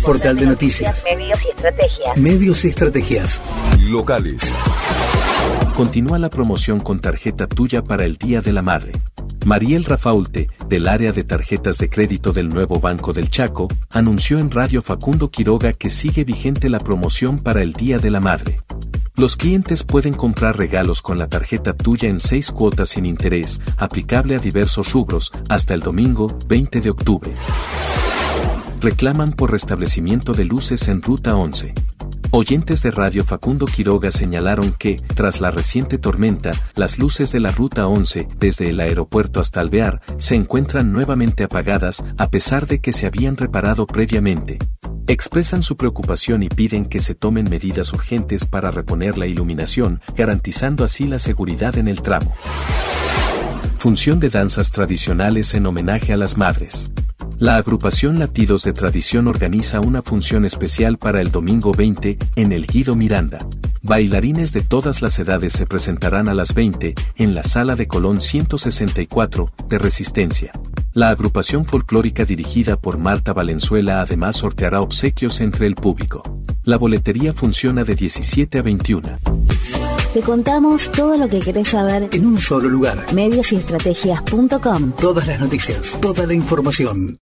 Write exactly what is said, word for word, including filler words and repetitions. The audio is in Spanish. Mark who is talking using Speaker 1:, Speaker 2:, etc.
Speaker 1: Portal de noticias.
Speaker 2: Medios y estrategias.
Speaker 1: Medios y estrategias.
Speaker 3: Locales.
Speaker 4: Continúa la promoción con tarjeta tuya para el Día de la Madre. Mariel Rafaulte, del área de tarjetas de crédito del Nuevo Banco del Chaco, anunció en Radio Facundo Quiroga que sigue vigente la promoción para el Día de la Madre. Los clientes pueden comprar regalos con la tarjeta tuya en seis cuotas sin interés, aplicable a diversos rubros, hasta el domingo veinte de octubre. Reclaman por restablecimiento de luces en Ruta once. Oyentes de Radio Facundo Quiroga señalaron que, tras la reciente tormenta, las luces de la Ruta once, desde el aeropuerto hasta Alvear, se encuentran nuevamente apagadas, a pesar de que se habían reparado previamente. Expresan su preocupación y piden que se tomen medidas urgentes para reponer la iluminación, garantizando así la seguridad en el tramo. Función de danzas tradicionales en homenaje a las madres. La agrupación Latidos de Tradición organiza una función especial para el domingo veinte, en el Guido Miranda. Bailarines de todas las edades se presentarán a las veinte, en la Sala de Colón ciento sesenta y cuatro, de Resistencia. La agrupación folclórica dirigida por Marta Valenzuela además sorteará obsequios entre el público. La boletería funciona de diecisiete a veintiuna.
Speaker 2: Te contamos todo lo que querés saber
Speaker 1: En un solo lugar.
Speaker 2: medios y estrategias punto com.
Speaker 1: Todas las noticias, toda la información.